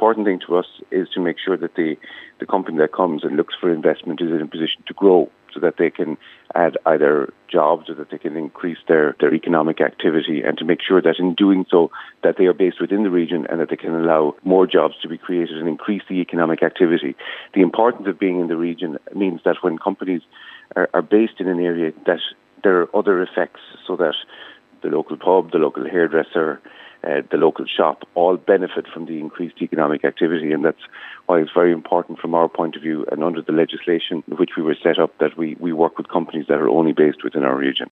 important thing to us is to make sure that the company that comes and looks for investment is in a position to grow, so that they can add either jobs or that they can increase their economic activity, and to make sure that in doing so that they are based within the region and that they can allow more jobs to be created and increase the economic activity. The importance of being in the region means that when companies are based in an area, that there are other effects, so that the local pub, the local hairdresser, the local shop all benefit from the increased economic activity. And that's why it's very important from our point of view, and under the legislation in which we were set up, that we work with companies that are only based within our region.